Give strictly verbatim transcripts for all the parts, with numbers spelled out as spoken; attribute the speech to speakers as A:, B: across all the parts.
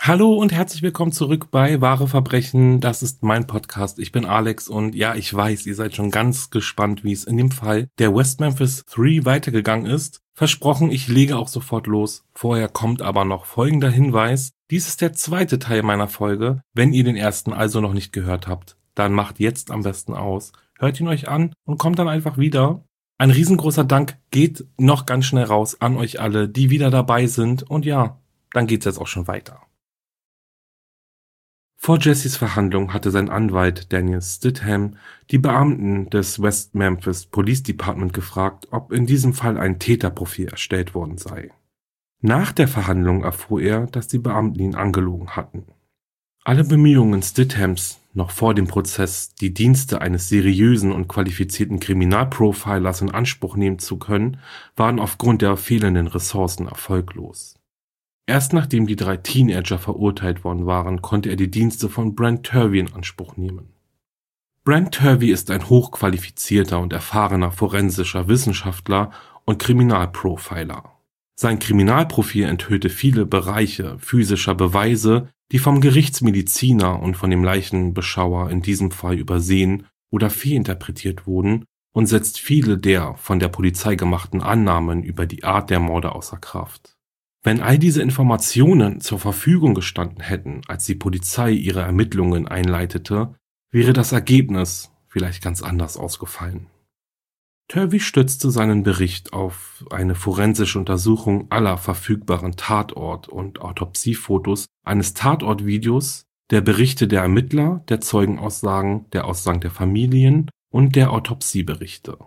A: Hallo und herzlich willkommen zurück bei Wahre Verbrechen. Das ist mein Podcast. Ich bin Alex und ja, ich weiß, ihr seid schon ganz gespannt, wie es in dem Fall der West Memphis drei weitergegangen ist. Versprochen, ich lege auch sofort los. Vorher kommt aber noch folgender Hinweis. Dies ist der zweite Teil meiner Folge. Wenn ihr den ersten also noch nicht gehört habt, dann macht jetzt am besten aus. Hört ihn euch an und kommt dann einfach wieder. Ein riesengroßer Dank geht noch ganz schnell raus an euch alle, die wieder dabei sind. Und ja, dann geht's jetzt auch schon weiter. Vor Jessys Verhandlung hatte sein Anwalt Daniel Stidham die Beamten des West Memphis Police Department gefragt, ob in diesem Fall ein Täterprofil erstellt worden sei. Nach der Verhandlung erfuhr er, dass die Beamten ihn angelogen hatten. Alle Bemühungen Stidhams, noch vor dem Prozess die Dienste eines seriösen und qualifizierten Kriminalprofilers in Anspruch nehmen zu können, waren aufgrund der fehlenden Ressourcen erfolglos. Erst nachdem die drei Teenager verurteilt worden waren, konnte er die Dienste von Brent Turvey in Anspruch nehmen. Brent Turvey ist ein hochqualifizierter und erfahrener forensischer Wissenschaftler und Kriminalprofiler. Sein Kriminalprofil enthüllte viele Bereiche physischer Beweise, die vom Gerichtsmediziner und von dem Leichenbeschauer in diesem Fall übersehen oder fehlinterpretiert wurden und setzt viele der von der Polizei gemachten Annahmen über die Art der Morde außer Kraft. Wenn all diese Informationen zur Verfügung gestanden hätten, als die Polizei ihre Ermittlungen einleitete, wäre das Ergebnis vielleicht ganz anders ausgefallen. Turvey stützte seinen Bericht auf eine forensische Untersuchung aller verfügbaren Tatort- und Autopsiefotos, eines Tatortvideos, der Berichte der Ermittler, der Zeugenaussagen, der Aussagen der Familien und der Autopsieberichte.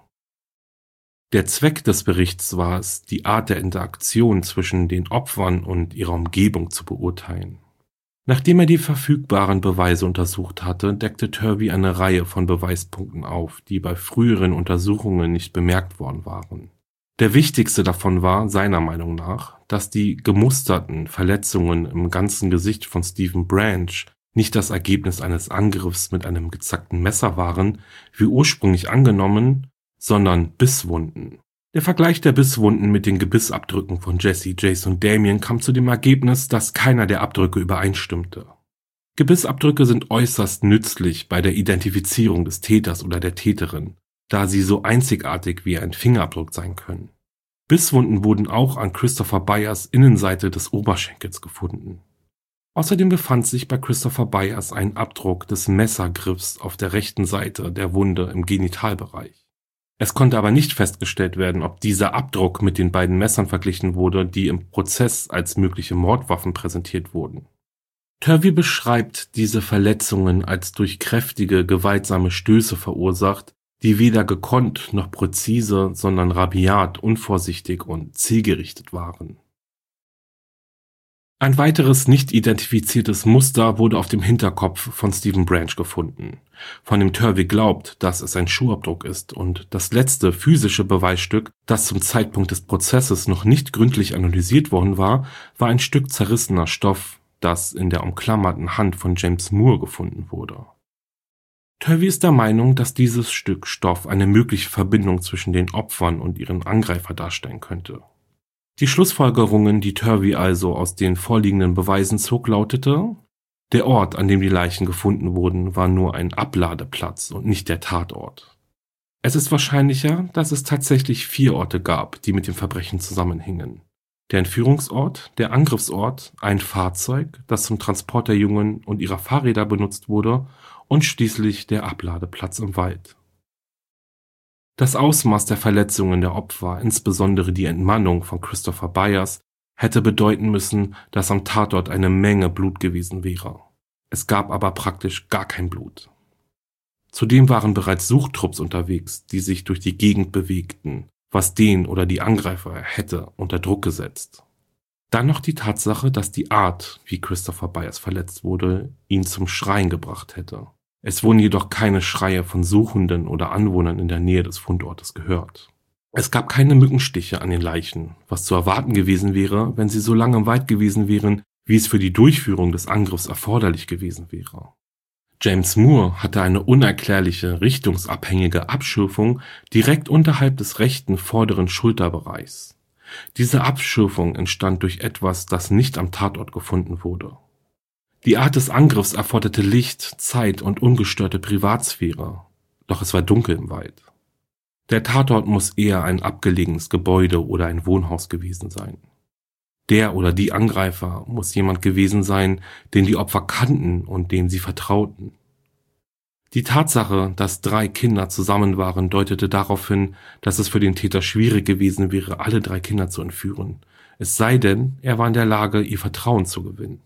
A: Der Zweck des Berichts war es, die Art der Interaktion zwischen den Opfern und ihrer Umgebung zu beurteilen. Nachdem er die verfügbaren Beweise untersucht hatte, deckte Turvey eine Reihe von Beweispunkten auf, die bei früheren Untersuchungen nicht bemerkt worden waren. Der wichtigste davon war, seiner Meinung nach, dass die gemusterten Verletzungen im ganzen Gesicht von Stephen Branch nicht das Ergebnis eines Angriffs mit einem gezackten Messer waren, wie ursprünglich angenommen, sondern Bisswunden. Der Vergleich der Bisswunden mit den Gebissabdrücken von Jesse, Jace und Damien kam zu dem Ergebnis, dass keiner der Abdrücke übereinstimmte. Gebissabdrücke sind äußerst nützlich bei der Identifizierung des Täters oder der Täterin, da sie so einzigartig wie ein Fingerabdruck sein können. Bisswunden wurden auch an Christopher Byers Innenseite des Oberschenkels gefunden. Außerdem befand sich bei Christopher Byers ein Abdruck des Messergriffs auf der rechten Seite der Wunde im Genitalbereich. Es konnte aber nicht festgestellt werden, ob dieser Abdruck mit den beiden Messern verglichen wurde, die im Prozess als mögliche Mordwaffen präsentiert wurden. Turvey beschreibt diese Verletzungen als durch kräftige, gewaltsame Stöße verursacht, die weder gekonnt noch präzise, sondern rabiat, unvorsichtig und zielgerichtet waren. Ein weiteres nicht identifiziertes Muster wurde auf dem Hinterkopf von Stephen Branch gefunden, von dem Turvey glaubt, dass es ein Schuhabdruck ist, und das letzte physische Beweisstück, das zum Zeitpunkt des Prozesses noch nicht gründlich analysiert worden war, war ein Stück zerrissener Stoff, das in der umklammerten Hand von James Moore gefunden wurde. Turvey ist der Meinung, dass dieses Stück Stoff eine mögliche Verbindung zwischen den Opfern und ihren Angreifer darstellen könnte. Die Schlussfolgerungen, die Turvey also aus den vorliegenden Beweisen zog, lautete: Der Ort, an dem die Leichen gefunden wurden, war nur ein Abladeplatz und nicht der Tatort. Es ist wahrscheinlicher, dass es tatsächlich vier Orte gab, die mit dem Verbrechen zusammenhingen. Der Entführungsort, der Angriffsort, ein Fahrzeug, das zum Transport der Jungen und ihrer Fahrräder benutzt wurde, und schließlich der Abladeplatz im Wald. Das Ausmaß der Verletzungen der Opfer, insbesondere die Entmannung von Christopher Byers, hätte bedeuten müssen, dass am Tatort eine Menge Blut gewesen wäre. Es gab aber praktisch gar kein Blut. Zudem waren bereits Suchtrupps unterwegs, die sich durch die Gegend bewegten, was den oder die Angreifer hätte unter Druck gesetzt. Dann noch die Tatsache, dass die Art, wie Christopher Byers verletzt wurde, ihn zum Schreien gebracht hätte. Es wurden jedoch keine Schreie von Suchenden oder Anwohnern in der Nähe des Fundortes gehört. Es gab keine Mückenstiche an den Leichen, was zu erwarten gewesen wäre, wenn sie so lange im Wald gewesen wären, wie es für die Durchführung des Angriffs erforderlich gewesen wäre. James Moore hatte eine unerklärliche, richtungsabhängige Abschürfung direkt unterhalb des rechten vorderen Schulterbereichs. Diese Abschürfung entstand durch etwas, das nicht am Tatort gefunden wurde. Die Art des Angriffs erforderte Licht, Zeit und ungestörte Privatsphäre, doch es war dunkel im Wald. Der Tatort muss eher ein abgelegenes Gebäude oder ein Wohnhaus gewesen sein. Der oder die Angreifer muss jemand gewesen sein, den die Opfer kannten und dem sie vertrauten. Die Tatsache, dass drei Kinder zusammen waren, deutete darauf hin, dass es für den Täter schwierig gewesen wäre, alle drei Kinder zu entführen, es sei denn, er war in der Lage, ihr Vertrauen zu gewinnen.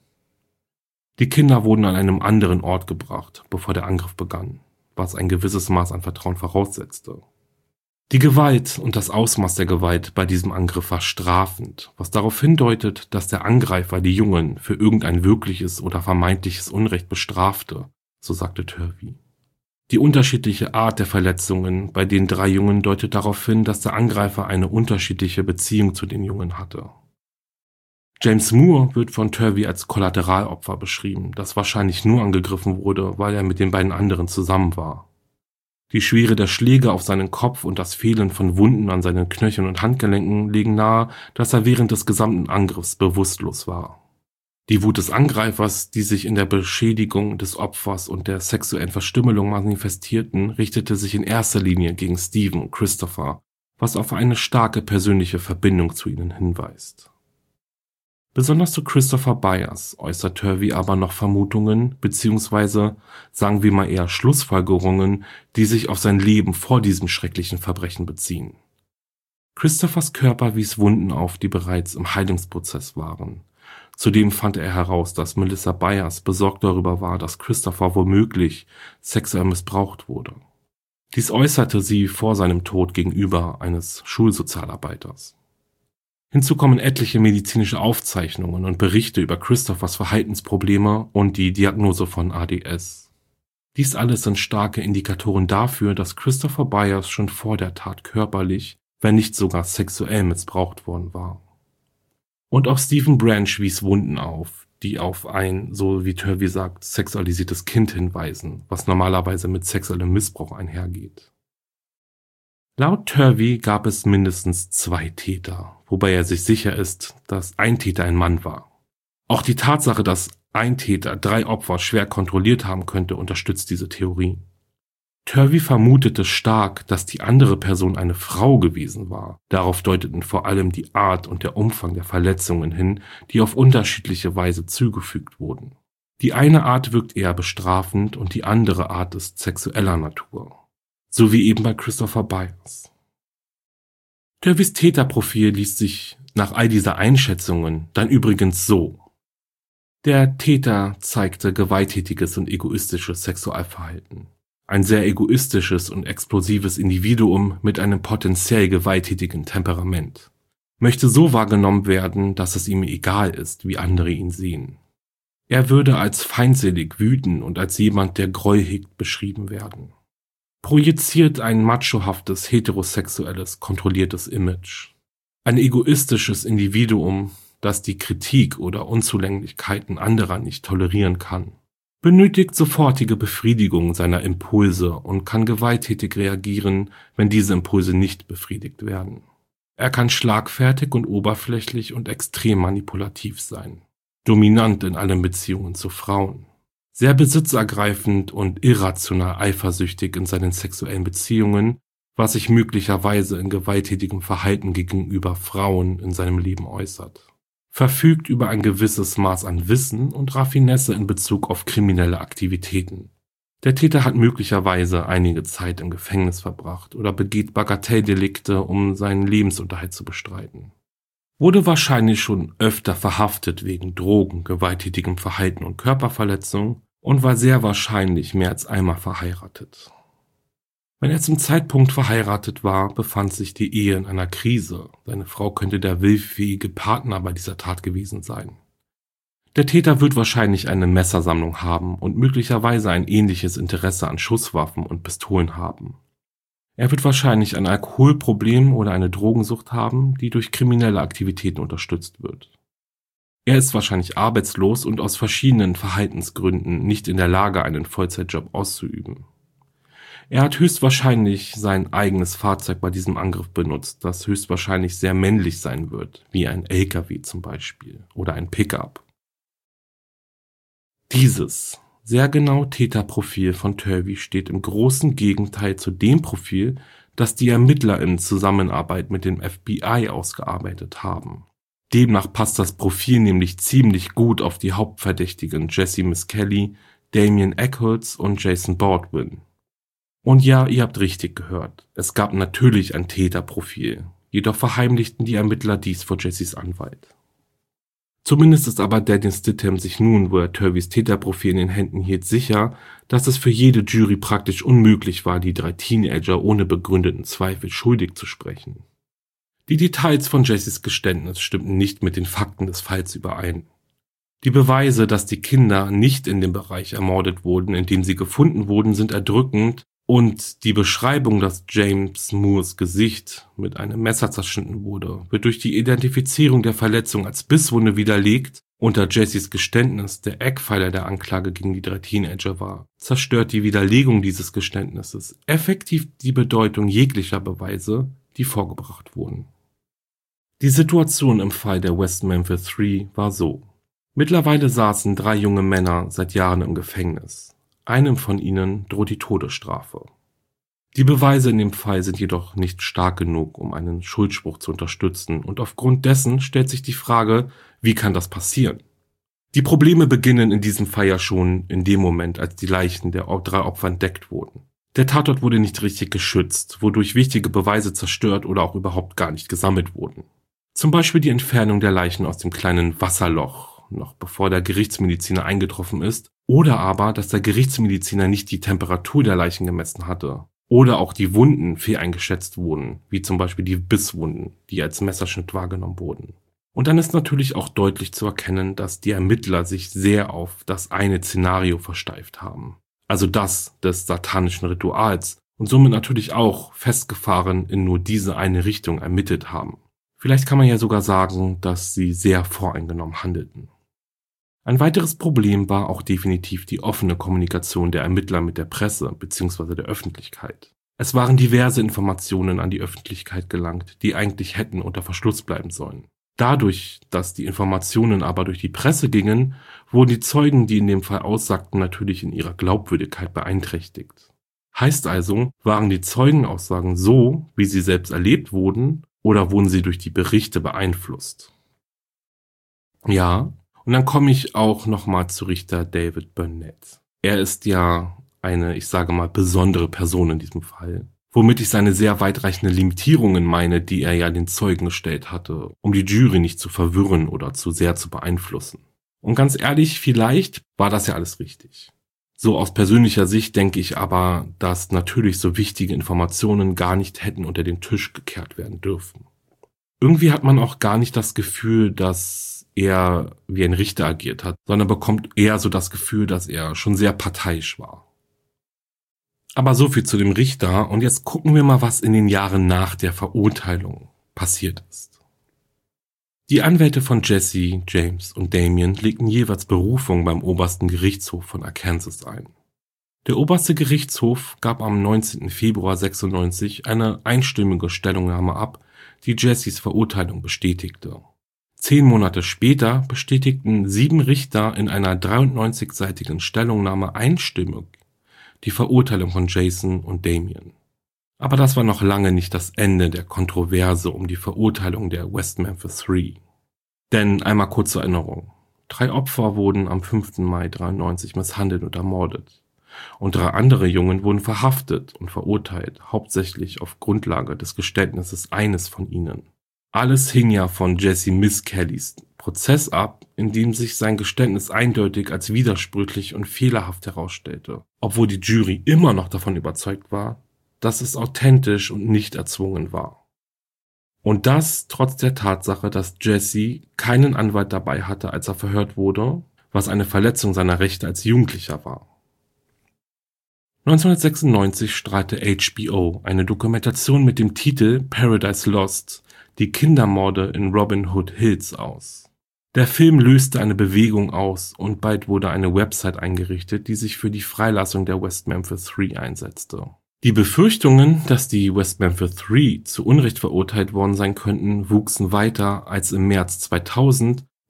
A: Die Kinder wurden an einem anderen Ort gebracht, bevor der Angriff begann, was ein gewisses Maß an Vertrauen voraussetzte. Die Gewalt und das Ausmaß der Gewalt bei diesem Angriff war strafend, was darauf hindeutet, dass der Angreifer die Jungen für irgendein wirkliches oder vermeintliches Unrecht bestrafte, so sagte Turvey. Die unterschiedliche Art der Verletzungen bei den drei Jungen deutet darauf hin, dass der Angreifer eine unterschiedliche Beziehung zu den Jungen hatte. James Moore wird von Turvey als Kollateralopfer beschrieben, das wahrscheinlich nur angegriffen wurde, weil er mit den beiden anderen zusammen war. Die Schwere der Schläge auf seinen Kopf und das Fehlen von Wunden an seinen Knöcheln und Handgelenken legen nahe, dass er während des gesamten Angriffs bewusstlos war. Die Wut des Angreifers, die sich in der Beschädigung des Opfers und der sexuellen Verstümmelung manifestierten, richtete sich in erster Linie gegen Stephen und Christopher, was auf eine starke persönliche Verbindung zu ihnen hinweist. Besonders zu Christopher Byers äußert Turvey aber noch Vermutungen bzw. sagen wir mal eher Schlussfolgerungen, die sich auf sein Leben vor diesem schrecklichen Verbrechen beziehen. Christophers Körper wies Wunden auf, die bereits im Heilungsprozess waren. Zudem fand er heraus, dass Melissa Byers besorgt darüber war, dass Christopher womöglich sexuell missbraucht wurde. Dies äußerte sie vor seinem Tod gegenüber eines Schulsozialarbeiters. Hinzu kommen etliche medizinische Aufzeichnungen und Berichte über Christophers Verhaltensprobleme und die Diagnose von A D S. Dies alles sind starke Indikatoren dafür, dass Christopher Byers schon vor der Tat körperlich, wenn nicht sogar sexuell missbraucht worden war. Und auch Stephen Branch wies Wunden auf, die auf ein, so wie Turvey sagt, sexualisiertes Kind hinweisen, was normalerweise mit sexuellem Missbrauch einhergeht. Laut Turvey gab es mindestens zwei Täter, wobei er sich sicher ist, dass ein Täter ein Mann war. Auch die Tatsache, dass ein Täter drei Opfer schwer kontrolliert haben könnte, unterstützt diese Theorie. Turvey vermutete stark, dass die andere Person eine Frau gewesen war. Darauf deuteten vor allem die Art und der Umfang der Verletzungen hin, die auf unterschiedliche Weise zugefügt wurden. Die eine Art wirkt eher bestrafend und die andere Art ist sexueller Natur. So wie eben bei Christopher Byers. Turveys Täterprofil liest sich nach all dieser Einschätzungen dann übrigens so. Der Täter zeigte gewalttätiges und egoistisches Sexualverhalten. Ein sehr egoistisches und explosives Individuum mit einem potenziell gewalttätigen Temperament. Möchte so wahrgenommen werden, dass es ihm egal ist, wie andere ihn sehen. Er würde als feindselig, wütend und als jemand, der Groll hegt, beschrieben werden. Projiziert ein machohaftes, heterosexuelles, kontrolliertes Image. Ein egoistisches Individuum, das die Kritik oder Unzulänglichkeiten anderer nicht tolerieren kann. Benötigt sofortige Befriedigung seiner Impulse und kann gewalttätig reagieren, wenn diese Impulse nicht befriedigt werden. Er kann schlagfertig und oberflächlich und extrem manipulativ sein. Dominant in allen Beziehungen zu Frauen. Sehr besitzergreifend und irrational eifersüchtig in seinen sexuellen Beziehungen, was sich möglicherweise in gewalttätigem Verhalten gegenüber Frauen in seinem Leben äußert. Verfügt über ein gewisses Maß an Wissen und Raffinesse in Bezug auf kriminelle Aktivitäten. Der Täter hat möglicherweise einige Zeit im Gefängnis verbracht oder begeht Bagatelldelikte, um seinen Lebensunterhalt zu bestreiten. Wurde wahrscheinlich schon öfter verhaftet wegen Drogen, gewalttätigem Verhalten und Körperverletzung und war sehr wahrscheinlich mehr als einmal verheiratet. Wenn er zum Zeitpunkt verheiratet war, befand sich die Ehe in einer Krise. Seine Frau könnte der willfähige Partner bei dieser Tat gewesen sein. Der Täter wird wahrscheinlich eine Messersammlung haben und möglicherweise ein ähnliches Interesse an Schusswaffen und Pistolen haben. Er wird wahrscheinlich ein Alkoholproblem oder eine Drogensucht haben, die durch kriminelle Aktivitäten unterstützt wird. Er ist wahrscheinlich arbeitslos und aus verschiedenen Verhaltensgründen nicht in der Lage, einen Vollzeitjob auszuüben. Er hat höchstwahrscheinlich sein eigenes Fahrzeug bei diesem Angriff benutzt, das höchstwahrscheinlich sehr männlich sein wird, wie ein L K W zum Beispiel oder ein Pickup. Dieses sehr genaue Täterprofil von Turvey steht im großen Gegenteil zu dem Profil, das die Ermittler in Zusammenarbeit mit dem F B I ausgearbeitet haben. Demnach passt das Profil nämlich ziemlich gut auf die Hauptverdächtigen Jessie Misskelley, Damien Echols und Jason Baldwin. Und ja, ihr habt richtig gehört, es gab natürlich ein Täterprofil, jedoch verheimlichten die Ermittler dies vor Jessies Anwalt. Zumindest ist aber Daniel Stidham sich nun, wo er Turveys Täterprofil in den Händen hielt, sicher, dass es für jede Jury praktisch unmöglich war, die drei Teenager ohne begründeten Zweifel schuldig zu sprechen. Die Details von Jessies Geständnis stimmten nicht mit den Fakten des Falls überein. Die Beweise, dass die Kinder nicht in dem Bereich ermordet wurden, in dem sie gefunden wurden, sind erdrückend, und die Beschreibung, dass James Moores Gesicht mit einem Messer zerschnitten wurde, wird durch die Identifizierung der Verletzung als Bisswunde widerlegt und da Jessies Geständnis der Eckpfeiler der Anklage gegen die drei Teenager war, zerstört die Widerlegung dieses Geständnisses effektiv die Bedeutung jeglicher Beweise, die vorgebracht wurden. Die Situation im Fall der West Memphis drei war so. Mittlerweile saßen drei junge Männer seit Jahren im Gefängnis. Einem von ihnen droht die Todesstrafe. Die Beweise in dem Fall sind jedoch nicht stark genug, um einen Schuldspruch zu unterstützen, und aufgrund dessen stellt sich die Frage, wie kann das passieren? Die Probleme beginnen in diesem Fall ja schon in dem Moment, als die Leichen der drei Opfer entdeckt wurden. Der Tatort wurde nicht richtig geschützt, wodurch wichtige Beweise zerstört oder auch überhaupt gar nicht gesammelt wurden. Zum Beispiel die Entfernung der Leichen aus dem kleinen Wasserloch, noch bevor der Gerichtsmediziner eingetroffen ist, oder aber, dass der Gerichtsmediziner nicht die Temperatur der Leichen gemessen hatte. Oder auch die Wunden fehleingeschätzt wurden, wie zum Beispiel die Bisswunden, die als Messerschnitt wahrgenommen wurden. Und dann ist natürlich auch deutlich zu erkennen, dass die Ermittler sich sehr auf das eine Szenario versteift haben. Also das des satanischen Rituals und somit natürlich auch festgefahren in nur diese eine Richtung ermittelt haben. Vielleicht kann man ja sogar sagen, dass sie sehr voreingenommen handelten. Ein weiteres Problem war auch definitiv die offene Kommunikation der Ermittler mit der Presse bzw. der Öffentlichkeit. Es waren diverse Informationen an die Öffentlichkeit gelangt, die eigentlich hätten unter Verschluss bleiben sollen. Dadurch, dass die Informationen aber durch die Presse gingen, wurden die Zeugen, die in dem Fall aussagten, natürlich in ihrer Glaubwürdigkeit beeinträchtigt. Heißt also, waren die Zeugenaussagen so, wie sie selbst erlebt wurden, oder wurden sie durch die Berichte beeinflusst? Ja, und dann komme ich auch nochmal zu Richter David Burnett. Er ist ja eine, ich sage mal, besondere Person in diesem Fall, womit ich seine sehr weitreichenden Limitierungen meine, die er ja den Zeugen gestellt hatte, um die Jury nicht zu verwirren oder zu sehr zu beeinflussen. Und ganz ehrlich, vielleicht war das ja alles richtig. So aus persönlicher Sicht denke ich aber, dass natürlich so wichtige Informationen gar nicht hätten unter den Tisch gekehrt werden dürfen. Irgendwie hat man auch gar nicht das Gefühl, dass er wie ein Richter agiert hat, sondern bekommt eher so das Gefühl, dass er schon sehr parteiisch war. Aber so viel zu dem Richter, und jetzt gucken wir mal, was in den Jahren nach der Verurteilung passiert ist. Die Anwälte von Jesse, James und Damien legten jeweils Berufung beim obersten Gerichtshof von Arkansas ein. Der oberste Gerichtshof gab am neunzehnten Februar sechsundneunzig eine einstimmige Stellungnahme ab, die Jessys Verurteilung bestätigte. Zehn Monate später bestätigten sieben Richter in einer dreiundneunzigseitigen Stellungnahme einstimmig die Verurteilung von Jason und Damien. Aber das war noch lange nicht das Ende der Kontroverse um die Verurteilung der West Memphis drei. Denn einmal kurz zur Erinnerung. Drei Opfer wurden am fünften Mai dreiundneunzig misshandelt und ermordet. Und drei andere Jungen wurden verhaftet und verurteilt, hauptsächlich auf Grundlage des Geständnisses eines von ihnen. Alles hing ja von Jessie Misskellys Prozess ab, in dem sich sein Geständnis eindeutig als widersprüchlich und fehlerhaft herausstellte, obwohl die Jury immer noch davon überzeugt war, dass es authentisch und nicht erzwungen war. Und das trotz der Tatsache, dass Jesse keinen Anwalt dabei hatte, als er verhört wurde, was eine Verletzung seiner Rechte als Jugendlicher war. neunzehnhundertsechsundneunzig strahlte H B O eine Dokumentation mit dem Titel Paradise Lost, die Kindermorde in Robin Hood Hills aus. Der Film löste eine Bewegung aus und bald wurde eine Website eingerichtet, die sich für die Freilassung der West Memphis drei einsetzte. Die Befürchtungen, dass die West Memphis drei zu Unrecht verurteilt worden sein könnten, wuchsen weiter, als im März zweitausend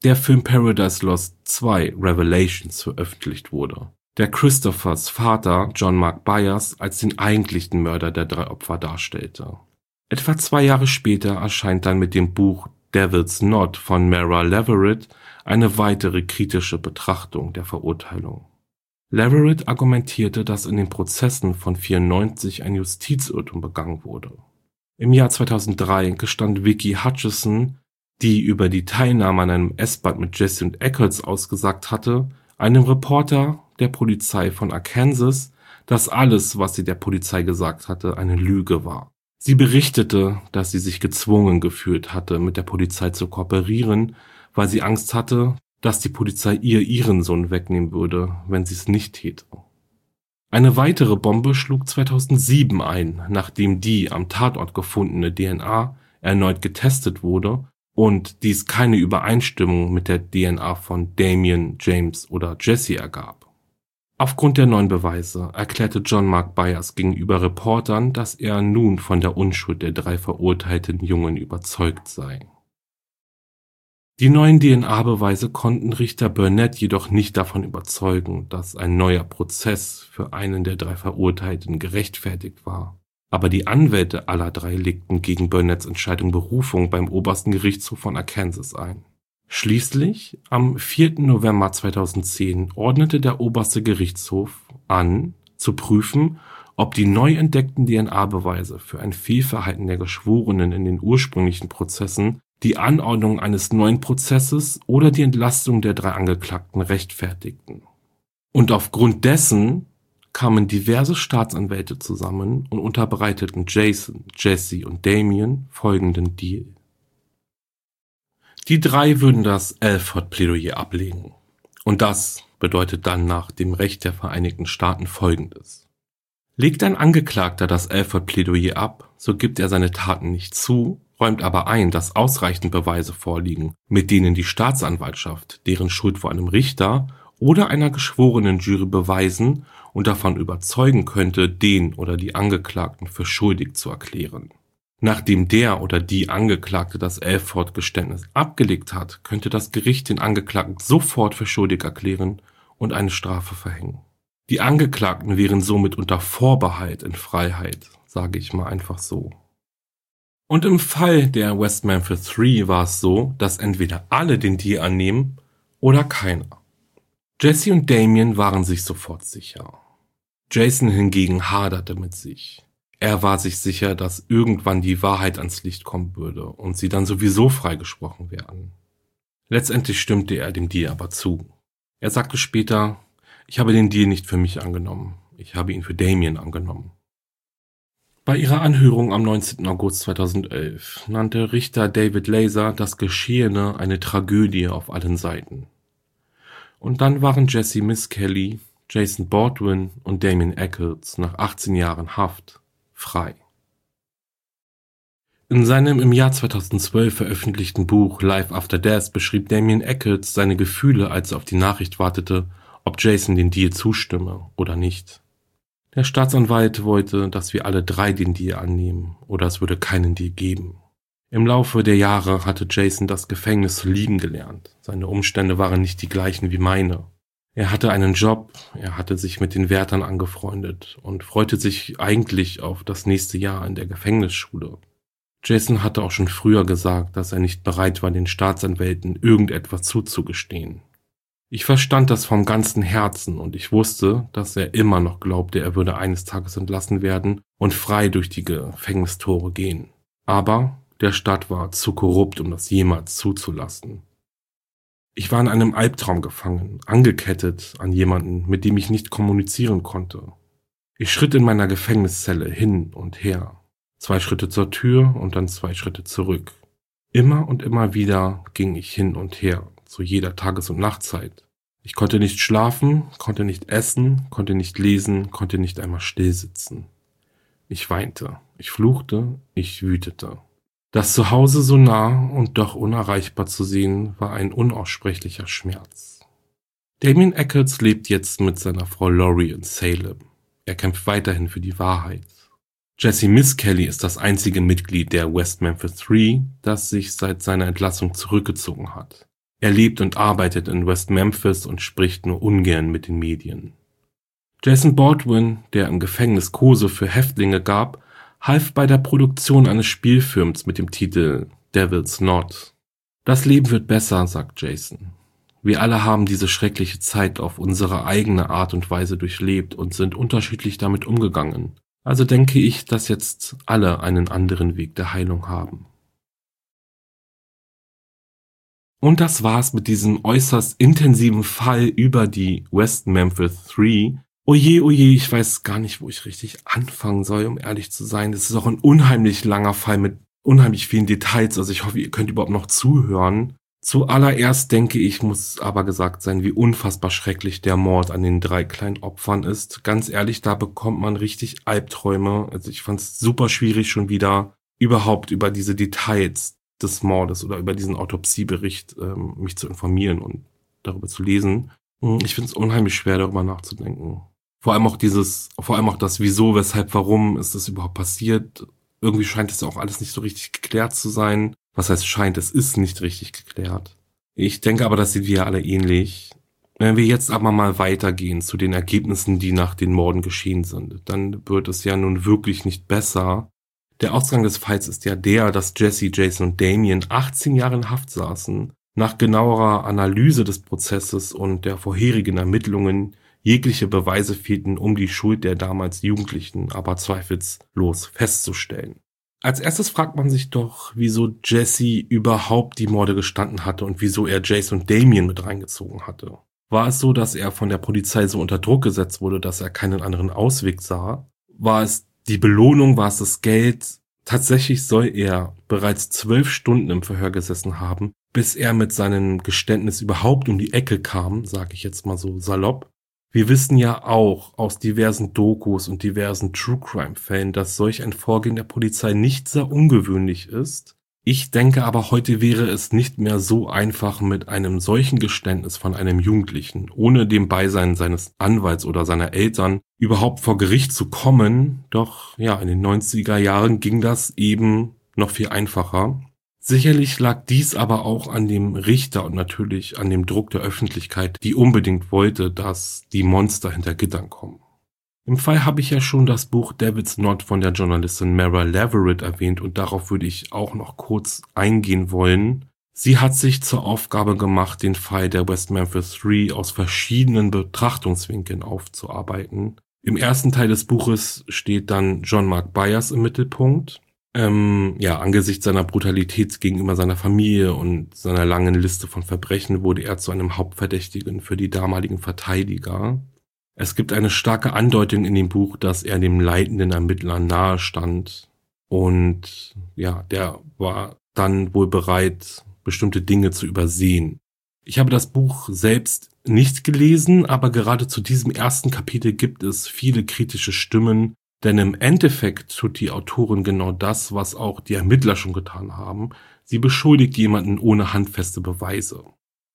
A: der Film Paradise Lost zwei Revelations veröffentlicht wurde, der Christophers Vater John Mark Byers als den eigentlichen Mörder der drei Opfer darstellte. Etwa zwei Jahre später erscheint dann mit dem Buch Devil's Knot von Mara Leverett eine weitere kritische Betrachtung der Verurteilung. Leverett argumentierte, dass in den Prozessen von vierundneunzig ein Justizirrtum begangen wurde. Im Jahr zweitausenddrei gestand Vicky Hutchison, die über die Teilnahme an einem Essbad mit Jesse und Eccles ausgesagt hatte, einem Reporter der Polizei von Arkansas, dass alles, was sie der Polizei gesagt hatte, eine Lüge war. Sie berichtete, dass sie sich gezwungen gefühlt hatte, mit der Polizei zu kooperieren, weil sie Angst hatte, dass die Polizei ihr ihren Sohn wegnehmen würde, wenn sie es nicht täte. Eine weitere Bombe schlug zweitausendsieben ein, nachdem die am Tatort gefundene D N A erneut getestet wurde und dies keine Übereinstimmung mit der D N A von Damien, James oder Jesse ergab. Aufgrund der neuen Beweise erklärte John Mark Byers gegenüber Reportern, dass er nun von der Unschuld der drei verurteilten Jungen überzeugt sei. Die neuen D N A-Beweise konnten Richter Burnett jedoch nicht davon überzeugen, dass ein neuer Prozess für einen der drei Verurteilten gerechtfertigt war. Aber die Anwälte aller drei legten gegen Burnetts Entscheidung Berufung beim obersten Gerichtshof von Arkansas ein. Schließlich, am vierten November zweitausendzehn, ordnete der oberste Gerichtshof an, zu prüfen, ob die neu entdeckten D N A-Beweise für ein Fehlverhalten der Geschworenen in den ursprünglichen Prozessen die Anordnung eines neuen Prozesses oder die Entlastung der drei Angeklagten rechtfertigten. Und aufgrund dessen kamen diverse Staatsanwälte zusammen und unterbreiteten Jason, Jesse und Damien folgenden Deal. Die drei würden das Alford-Plädoyer ablegen. Und das bedeutet dann nach dem Recht der Vereinigten Staaten Folgendes. Legt ein Angeklagter das Alford-Plädoyer ab, so gibt er seine Taten nicht zu, räumt aber ein, dass ausreichend Beweise vorliegen, mit denen die Staatsanwaltschaft deren Schuld vor einem Richter oder einer geschworenen Jury beweisen und davon überzeugen könnte, den oder die Angeklagten für schuldig zu erklären. Nachdem der oder die Angeklagte das Alford-Geständnis abgelegt hat, könnte das Gericht den Angeklagten sofort für schuldig erklären und eine Strafe verhängen. Die Angeklagten wären somit unter Vorbehalt in Freiheit, sage ich mal einfach so. Und im Fall der West Memphis drei war es so, dass entweder alle den Deal annehmen oder keiner. Jesse und Damien waren sich sofort sicher. Jason hingegen haderte mit sich. Er war sich sicher, dass irgendwann die Wahrheit ans Licht kommen würde und sie dann sowieso freigesprochen werden. Letztendlich stimmte er dem Deal aber zu. Er sagte später, ich habe den Deal nicht für mich angenommen, ich habe ihn für Damien angenommen. Bei ihrer Anhörung am neunzehnten August zweitausendelf nannte Richter David Laser das Geschehene eine Tragödie auf allen Seiten. Und dann waren Jesse Misskelley, Jason Baldwin und Damien Eccles nach achtzehn Jahren Haft frei. In seinem im Jahr zweitausendzwölf veröffentlichten Buch Life After Death beschrieb Damien Eccles seine Gefühle, als er auf die Nachricht wartete, ob Jason den Deal zustimme oder nicht. Der Staatsanwalt wollte, dass wir alle drei den Deal annehmen oder es würde keinen Deal geben. Im Laufe der Jahre hatte Jason das Gefängnis zu lieben gelernt. Seine Umstände waren nicht die gleichen wie meine. Er hatte einen Job, er hatte sich mit den Wärtern angefreundet und freute sich eigentlich auf das nächste Jahr in der Gefängnisschule. Jason hatte auch schon früher gesagt, dass er nicht bereit war, den Staatsanwälten irgendetwas zuzugestehen. Ich verstand das vom ganzen Herzen und ich wusste, dass er immer noch glaubte, er würde eines Tages entlassen werden und frei durch die Gefängnistore gehen. Aber der Staat war zu korrupt, um das jemals zuzulassen. Ich war in einem Albtraum gefangen, angekettet an jemanden, mit dem ich nicht kommunizieren konnte. Ich schritt in meiner Gefängniszelle hin und her. Zwei Schritte zur Tür und dann zwei Schritte zurück. Immer und immer wieder ging ich hin und her, zu jeder Tages- und Nachtzeit. Ich konnte nicht schlafen, konnte nicht essen, konnte nicht lesen, konnte nicht einmal stillsitzen. Ich weinte, ich fluchte, ich wütete. Das Zuhause so nah und doch unerreichbar zu sehen, war ein unaussprechlicher Schmerz. Damien Eccles lebt jetzt mit seiner Frau Lori in Salem. Er kämpft weiterhin für die Wahrheit. Jesse Misskelley ist das einzige Mitglied der West Memphis drei, das sich seit seiner Entlassung zurückgezogen hat. Er lebt und arbeitet in West Memphis und spricht nur ungern mit den Medien. Jason Baldwin, der im Gefängnis Kurse für Häftlinge gab, half bei der Produktion eines Spielfilms mit dem Titel Devil's Knot. Das Leben wird besser, sagt Jason. Wir alle haben diese schreckliche Zeit auf unsere eigene Art und Weise durchlebt und sind unterschiedlich damit umgegangen. Also denke ich, dass jetzt alle einen anderen Weg der Heilung haben. Und das war's mit diesem äußerst intensiven Fall über die West Memphis drei. Oje, oje, ich weiß gar nicht, wo ich richtig anfangen soll, um ehrlich zu sein. Das ist auch ein unheimlich langer Fall mit unheimlich vielen Details. Also ich hoffe, ihr könnt überhaupt noch zuhören. Zuallererst denke ich, muss aber gesagt sein, wie unfassbar schrecklich der Mord an den drei kleinen Opfern ist. Ganz ehrlich, da bekommt man richtig Albträume. Also ich fand es super schwierig, schon wieder überhaupt über diese Details des Mordes oder über diesen Autopsiebericht ähm, mich zu informieren und darüber zu lesen. Ich finde es unheimlich schwer, darüber nachzudenken. Vor allem auch dieses, vor allem auch das Wieso, Weshalb, Warum ist das überhaupt passiert. Irgendwie scheint es ja auch alles nicht so richtig geklärt zu sein. Was heißt scheint, es ist nicht richtig geklärt. Ich denke aber, das sehen wir ja alle ähnlich. Wenn wir jetzt aber mal weitergehen zu den Ergebnissen, die nach den Morden geschehen sind, dann wird es ja nun wirklich nicht besser. Der Ausgang des Falls ist ja der, dass Jesse, Jason und Damien achtzehn Jahre in Haft saßen. Nach genauerer Analyse des Prozesses und der vorherigen Ermittlungen jegliche Beweise fehlten, um die Schuld der damals Jugendlichen aber zweifelslos festzustellen. Als erstes fragt man sich doch, wieso Jesse überhaupt die Morde gestanden hatte und wieso er Jason und Damien mit reingezogen hatte. War es so, dass er von der Polizei so unter Druck gesetzt wurde, dass er keinen anderen Ausweg sah? War es die Belohnung, war es das Geld? Tatsächlich soll er bereits zwölf Stunden im Verhör gesessen haben, bis er mit seinem Geständnis überhaupt um die Ecke kam, sage ich jetzt mal so salopp. Wir wissen ja auch aus diversen Dokus und diversen True-Crime-Fällen, dass solch ein Vorgehen der Polizei nicht sehr ungewöhnlich ist. Ich denke aber, heute wäre es nicht mehr so einfach, mit einem solchen Geständnis von einem Jugendlichen, ohne dem Beisein seines Anwalts oder seiner Eltern, überhaupt vor Gericht zu kommen. Doch ja, in den neunziger Jahren ging das eben noch viel einfacher. Sicherlich lag dies aber auch an dem Richter und natürlich an dem Druck der Öffentlichkeit, die unbedingt wollte, dass die Monster hinter Gittern kommen. Im Fall habe ich ja schon das Buch Devil's Knot von der Journalistin Mara Leverett erwähnt und darauf würde ich auch noch kurz eingehen wollen. Sie hat sich zur Aufgabe gemacht, den Fall der West Memphis drei aus verschiedenen Betrachtungswinkeln aufzuarbeiten. Im ersten Teil des Buches steht dann John Mark Byers im Mittelpunkt. Ähm, ja, angesichts seiner Brutalität gegenüber seiner Familie und seiner langen Liste von Verbrechen wurde er zu einem Hauptverdächtigen für die damaligen Verteidiger. Es gibt eine starke Andeutung in dem Buch, dass er dem leitenden Ermittler nahe stand und ja, der war dann wohl bereit, bestimmte Dinge zu übersehen. Ich habe das Buch selbst nicht gelesen, aber gerade zu diesem ersten Kapitel gibt es viele kritische Stimmen, denn im Endeffekt tut die Autorin genau das, was auch die Ermittler schon getan haben. Sie beschuldigt jemanden ohne handfeste Beweise.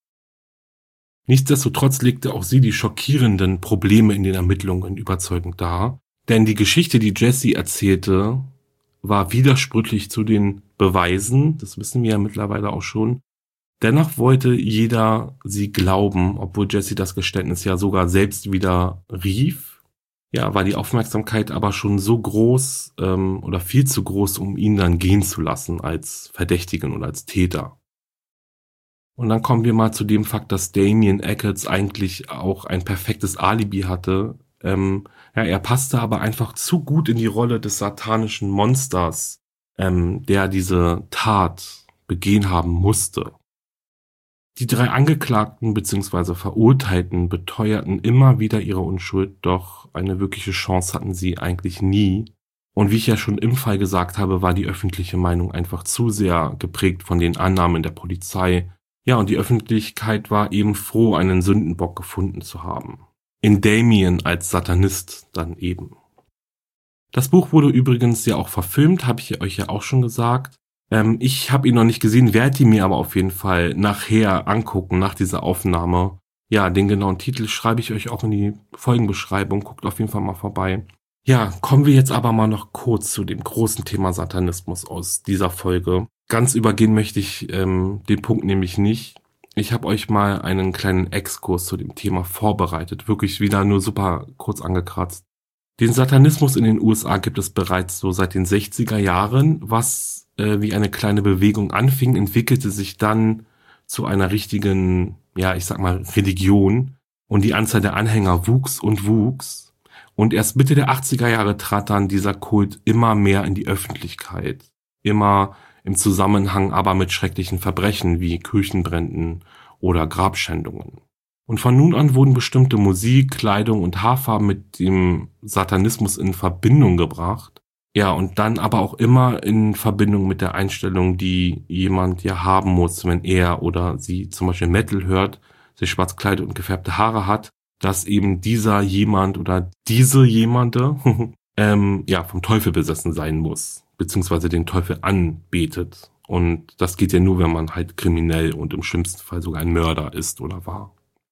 A: Nichtsdestotrotz legte auch sie die schockierenden Probleme in den Ermittlungen überzeugend dar, denn die Geschichte, die Jesse erzählte, war widersprüchlich zu den Beweisen, das wissen wir ja mittlerweile auch schon. Dennoch wollte jeder sie glauben, obwohl Jesse das Geständnis ja sogar selbst wieder rief. Ja, war die Aufmerksamkeit aber schon so groß ähm, oder viel zu groß, um ihn dann gehen zu lassen als Verdächtigen oder als Täter. Und dann kommen wir mal zu dem Fakt, dass Damien Eccles eigentlich auch ein perfektes Alibi hatte. Ähm, ja, er passte aber einfach zu gut in die Rolle des satanischen Monsters, ähm, der diese Tat begehen haben musste. Die drei Angeklagten bzw. Verurteilten beteuerten immer wieder ihre Unschuld, doch eine wirkliche Chance hatten sie eigentlich nie. Und wie ich ja schon im Fall gesagt habe, war die öffentliche Meinung einfach zu sehr geprägt von den Annahmen der Polizei. Ja, und die Öffentlichkeit war eben froh, einen Sündenbock gefunden zu haben. In Damien als Satanist dann eben. Das Buch wurde übrigens ja auch verfilmt, habe ich euch ja auch schon gesagt. Ähm, ich habe ihn noch nicht gesehen, werde ihn mir aber auf jeden Fall nachher angucken, nach dieser Aufnahme. Ja, den genauen Titel schreibe ich euch auch in die Folgenbeschreibung, guckt auf jeden Fall mal vorbei. Ja, kommen wir jetzt aber mal noch kurz zu dem großen Thema Satanismus aus dieser Folge. Ganz übergehen möchte ich ähm, den Punkt nämlich nicht. Ich habe euch mal einen kleinen Exkurs zu dem Thema vorbereitet, wirklich wieder nur super kurz angekratzt. Den Satanismus in den U S A gibt es bereits so seit den sechziger Jahren, was äh, wie eine kleine Bewegung anfing, entwickelte sich dann zu einer richtigen, ja, ich sag mal, Religion, und die Anzahl der Anhänger wuchs und wuchs. Und erst Mitte der achtziger Jahre trat dann dieser Kult immer mehr in die Öffentlichkeit, immer im Zusammenhang aber mit schrecklichen Verbrechen wie Kirchenbränden oder Grabschändungen. Und von nun an wurden bestimmte Musik, Kleidung und Haarfarben mit dem Satanismus in Verbindung gebracht. Ja, und dann aber auch immer in Verbindung mit der Einstellung, die jemand ja haben muss, wenn er oder sie zum Beispiel Metal hört, sich schwarz kleidet und gefärbte Haare hat, dass eben dieser jemand oder diese jemande ähm, ja vom Teufel besessen sein muss, beziehungsweise den Teufel anbetet. Und das geht ja nur, wenn man halt kriminell und im schlimmsten Fall sogar ein Mörder ist oder war.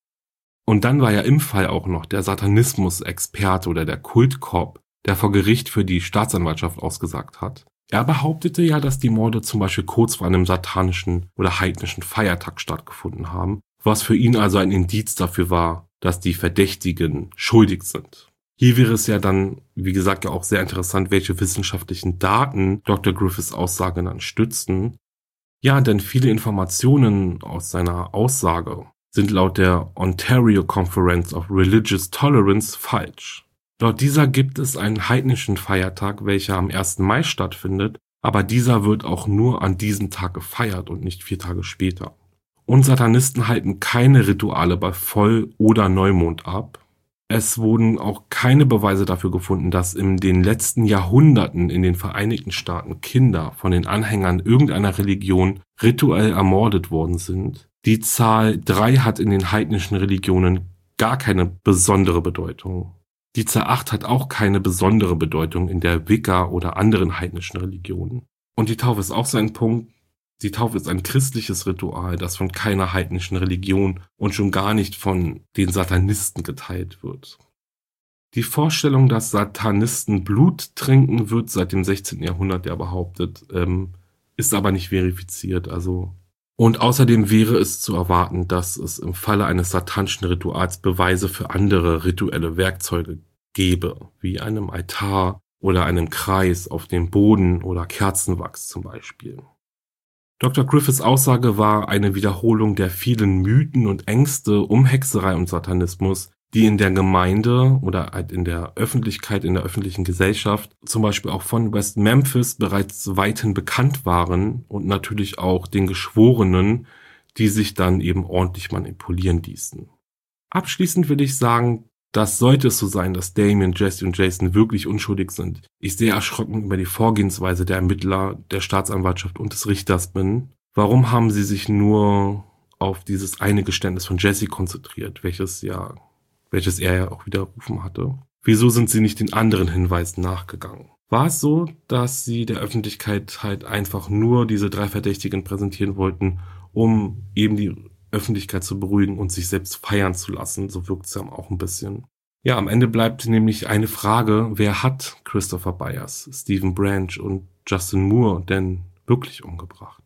A: Und dann war ja im Fall auch noch der Satanismus-Experte oder der Kultkop, der vor Gericht für die Staatsanwaltschaft ausgesagt hat. Er behauptete ja, dass die Morde zum Beispiel kurz vor einem satanischen oder heidnischen Feiertag stattgefunden haben, was für ihn also ein Indiz dafür war, dass die Verdächtigen schuldig sind. Hier wäre es ja dann, wie gesagt, ja auch sehr interessant, welche wissenschaftlichen Daten Doktor Griffiths Aussage dann stützen. Ja, denn viele Informationen aus seiner Aussage sind laut der Ontario Conference of Religious Tolerance falsch. Laut dieser gibt es einen heidnischen Feiertag, welcher am ersten Mai stattfindet, aber dieser wird auch nur an diesem Tag gefeiert und nicht vier Tage später. Und Satanisten halten keine Rituale bei Voll- oder Neumond ab. Es wurden auch keine Beweise dafür gefunden, dass in den letzten Jahrhunderten in den Vereinigten Staaten Kinder von den Anhängern irgendeiner Religion rituell ermordet worden sind. Die Zahl drei hat in den heidnischen Religionen gar keine besondere Bedeutung. Die Zahl acht hat auch keine besondere Bedeutung in der Wicca oder anderen heidnischen Religionen. Und die Taufe ist auch so ein Punkt. Die Taufe ist ein christliches Ritual, das von keiner heidnischen Religion und schon gar nicht von den Satanisten geteilt wird. Die Vorstellung, dass Satanisten Blut trinken, wird seit dem sechzehnten Jahrhundert ja behauptet, ähm, ist aber nicht verifiziert. Also und außerdem wäre es zu erwarten, dass es im Falle eines satanischen Rituals Beweise für andere rituelle Werkzeuge gäbe, wie einem Altar oder einem Kreis auf dem Boden oder Kerzenwachs zum Beispiel. Doktor Griffiths Aussage war eine Wiederholung der vielen Mythen und Ängste um Hexerei und Satanismus, die in der Gemeinde oder halt in der Öffentlichkeit, in der öffentlichen Gesellschaft, zum Beispiel auch von West Memphis, bereits weithin bekannt waren und natürlich auch den Geschworenen, die sich dann eben ordentlich manipulieren ließen. Abschließend will ich sagen, dass sollte es so sein, dass Damien, Jesse und Jason wirklich unschuldig sind, ich sehr erschrocken über die Vorgehensweise der Ermittler, der Staatsanwaltschaft und des Richters bin. Warum haben sie sich nur auf dieses eine Geständnis von Jesse konzentriert, welches ja, welches er ja auch widerrufen hatte? Wieso sind sie nicht den anderen Hinweisen nachgegangen? War es so, dass sie der Öffentlichkeit halt einfach nur diese drei Verdächtigen präsentieren wollten, um eben die Öffentlichkeit zu beruhigen und sich selbst feiern zu lassen? So wirkt es ja auch ein bisschen. Ja, am Ende bleibt nämlich eine Frage, wer hat Christopher Byers, Stephen Branch und Justin Moore denn wirklich umgebracht?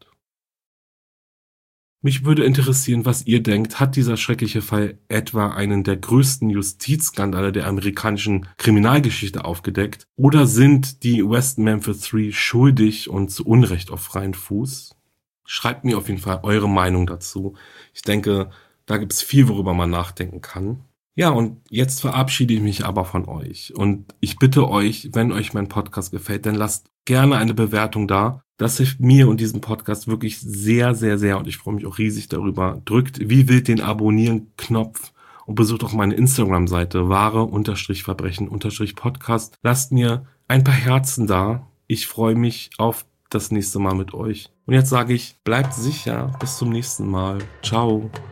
A: Mich würde interessieren, was ihr denkt. Hat dieser schreckliche Fall etwa einen der größten Justizskandale der amerikanischen Kriminalgeschichte aufgedeckt? Oder sind die West Memphis Three schuldig und zu Unrecht auf freien Fuß? Schreibt mir auf jeden Fall eure Meinung dazu. Ich denke, da gibt es viel, worüber man nachdenken kann. Ja, und jetzt verabschiede ich mich aber von euch. Und ich bitte euch, wenn euch mein Podcast gefällt, dann lasst gerne eine Bewertung da. Das hilft mir und diesem Podcast wirklich sehr, sehr, sehr. Und ich freue mich auch riesig darüber. Drückt wie wild den Abonnieren-Knopf und besucht auch meine Instagram-Seite wahre-verbrechen-podcast. Lasst mir ein paar Herzen da. Ich freue mich auf das nächste Mal mit euch. Und jetzt sage ich, bleibt sicher. Bis zum nächsten Mal. Ciao.